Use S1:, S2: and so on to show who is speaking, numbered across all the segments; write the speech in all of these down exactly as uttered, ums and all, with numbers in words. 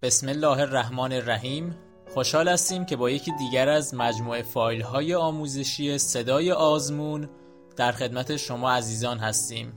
S1: بسم الله الرحمن الرحیم. خوشحال هستیم که با یکی دیگر از مجموعه فایل های آموزشی صدای آزمون در خدمت شما عزیزان هستیم.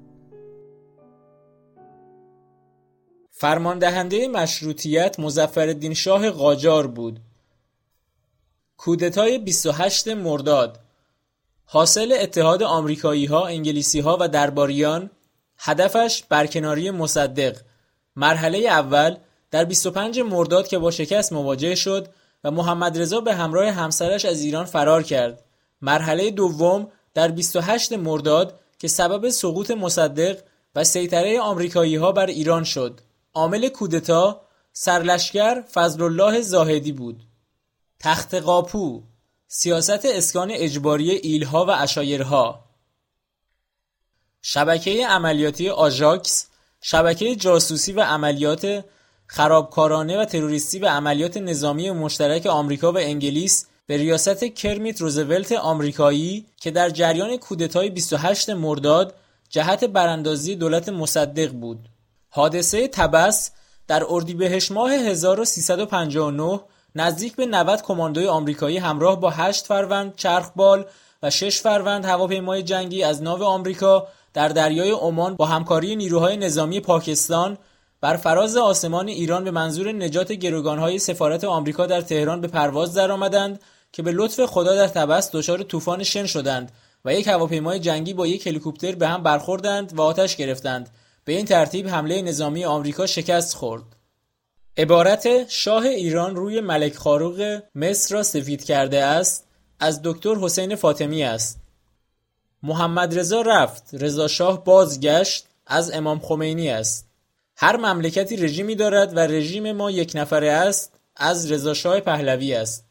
S1: فرماندهنده مشروطیت مظفرالدین شاه قاجار بود. کودتای بیست و هشتم مرداد حاصل اتحاد آمریکایی ها، انگلیسی ها و درباریان. هدفش برکناری مصدق. مرحله اول در بیست و پنجم مرداد که با شکست مواجه شد و محمد رضا به همراه همسرش از ایران فرار کرد. مرحله دوم در بیست و هشتم مرداد که سبب سقوط مصدق و سیطره آمریکایی ها بر ایران شد. عامل کودتا سرلشکر فضلالله زاهدی بود. تخت قاپو، سیاست اسکان اجباری ایلها و عشایرها. شبکه عملیاتی آژاکس، شبکه جاسوسی و عملیات خرابکارانه و تروریستی و عملیات نظامی مشترک آمریکا و انگلیس به ریاست کرمیت روزولت آمریکایی که در جریان کودتای بیست و هشتم مرداد جهت براندازی دولت مصدق بود. حادثه طبس در اردیبهشت ماه هزار و سیصد و پنجاه و نه نزدیک به نود کماندوی آمریکایی همراه با هشت فروند چرخبال و شش فروند هواپیمای جنگی از ناو آمریکا در دریای عمان با همکاری نیروهای نظامی پاکستان بر فراز آسمان ایران به منظور نجات گروگانهای سفارت آمریکا در تهران به پرواز درآمدند که به لطف خدا در طبس دچار طوفان شن شدند و یک هواپیمای جنگی با یک هلیکوپتر به هم برخوردند و آتش گرفتند. به این ترتیب حمله نظامی آمریکا شکست خورد. عبارت شاه ایران روی ملک خاروق مصر را سفید کرده است از دکتر حسین فاطمی است. محمد رضا رفت، رضا شاه بازگشت از امام خمینی است. هر مملکتی رژیمی دارد و رژیم ما یک نفره است از رضا شاه پهلوی است.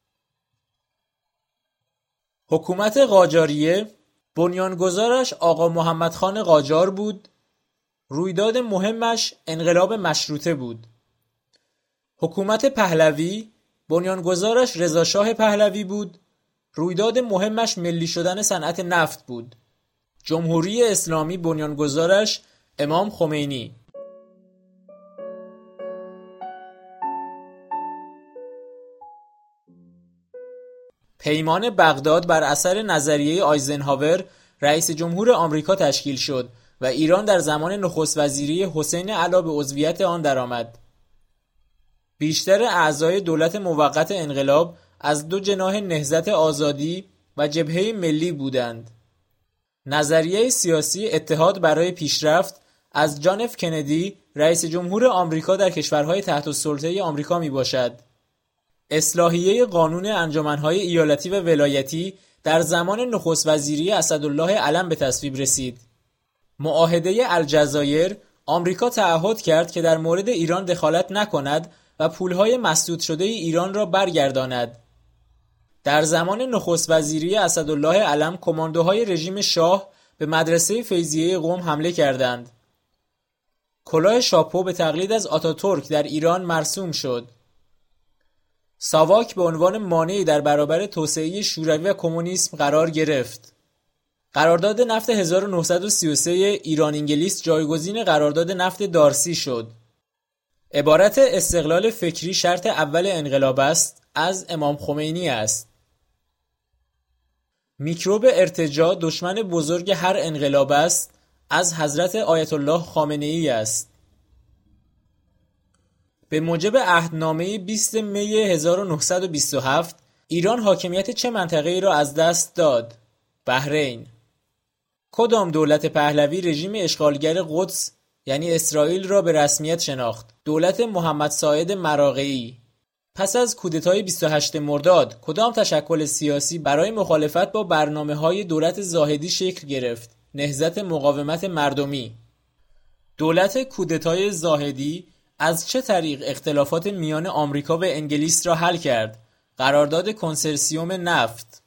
S1: حکومت قاجاریه بنیانگذارش آقا محمد خان قاجار بود. رویداد مهمش انقلاب مشروطه بود. حکومت پهلوی بنیانگذارش رضا شاه پهلوی بود. رویداد مهمش ملی شدن صنعت نفت بود. جمهوری اسلامی بنیانگذارش امام خمینی. پیمان بغداد بر اثر نظریه آیزنهاور رئیس جمهور آمریکا تشکیل شد و ایران در زمان نخست وزیری حسین علا به عضویت آن درآمد. بیشتر اعضای دولت موقت انقلاب از دو جناح نهضت آزادی و جبهه ملی بودند. نظریه سیاسی اتحاد برای پیشرفت از جان اف کندی رئیس جمهور آمریکا در کشورهای تحت السلطه آمریکا می باشد. اصلاحیه قانون انجمنهای ایالتی و ولایتی در زمان نخست وزیری اسدالله علم به تصویب رسید. معاهده الجزایر آمریکا تعهد کرد که در مورد ایران دخالت نکند و پولهای مسدود شده ایران را برگرداند. در زمان نخست وزیری اسدالله علم کماندوهای رژیم شاه به مدرسه فیضیه قم حمله کردند. کلاه شاپو به تقلید از آتاتورک در ایران مرسوم شد. ساواک به عنوان مانعی در برابر توسعه شوروی و کمونیسم قرار گرفت. قرارداد نفت هزار و نهصد و سی و سه ایران انگلیس جایگزین قرارداد نفت دارسی شد. عبارت استقلال فکری شرط اول انقلاب است از امام خمینی است. میکروب ارتجاع دشمن بزرگ هر انقلاب است از حضرت آیت الله خامنه ای است. به موجب عهدنامه بیست می هزار و نهصد و بیست و هفت ایران حاکمیت چه منطقه‌ای را از دست داد؟ بحرین. کدام دولت پهلوی رژیم اشغالگر قدس یعنی اسرائیل را به رسمیت شناخت؟ دولت محمد ساعد مراغه‌ای. پس از کودتای بیست و هشتم مرداد کدام تشکل سیاسی برای مخالفت با برنامه‌های دولت زاهدی شکل گرفت؟ نهضت مقاومت مردمی. دولت کودتای زاهدی از چه طریق اختلافات میان آمریکا و انگلیس را حل کرد؟ قرارداد کنسرسیوم نفت.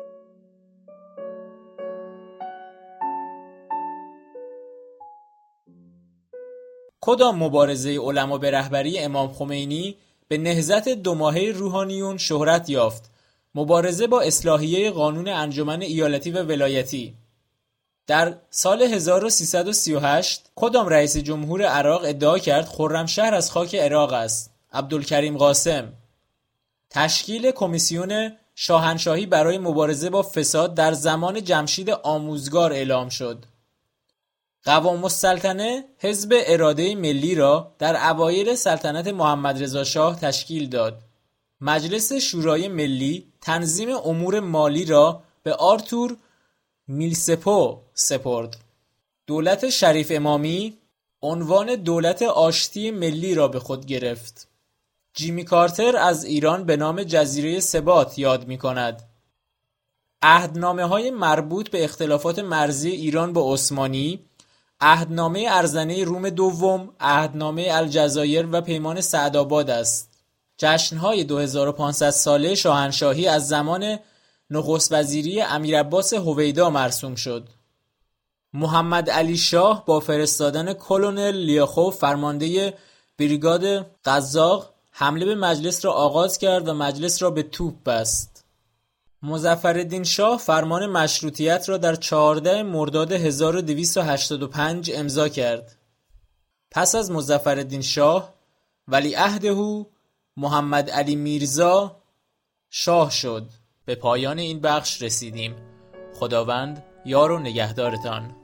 S1: کدام مبارزه علما به رهبری امام خمینی به نهضت دو ماهه روحانیون شهرت یافت؟ مبارزه با اصلاحیه قانون انجمن ایالتی و ولایتی. در سال هزار و سیصد و سی و هشت کدام رئیس جمهور عراق ادعا کرد خرمشهر از خاک عراق است؟ عبدالکریم قاسم. تشکیل کمیسیون شاهنشاهی برای مبارزه با فساد در زمان جمشید آموزگار اعلام شد. قوام السلطنه حزب اراده ملی را در اوایل سلطنت محمد رضا شاه تشکیل داد. مجلس شورای ملی تنظیم امور مالی را به آرتور میلسپو سپرد. دولت شریف امامی عنوان دولت آشتی ملی را به خود گرفت. جیمی کارتر از ایران به نام جزیره ثبات یاد می کند. عهدنامه های مربوط به اختلافات مرزی ایران با عثمانی، عهدنامه ارزنه روم دوم، عهدنامه الجزایر و پیمان سعدآباد است. جشن‌های دو هزار و پانصد ساله شاهنشاهی از زمان نخست وزیری امیر عباس هویدا مرسوم شد. محمد علی شاه با فرستادن کلونل لیاخوف فرمانده بریگاد قزاق حمله به مجلس را آغاز کرد و مجلس را به توپ بست. مظفرالدین شاه فرمان مشروطیت را در چهاردهم مرداد هزار و دویست و هشتاد و پنج امضا کرد. پس از مظفرالدین شاه ولیعهده محمد علی میرزا شاه شد. به پایان این بخش رسیدیم. خداوند یار و نگهدارتان.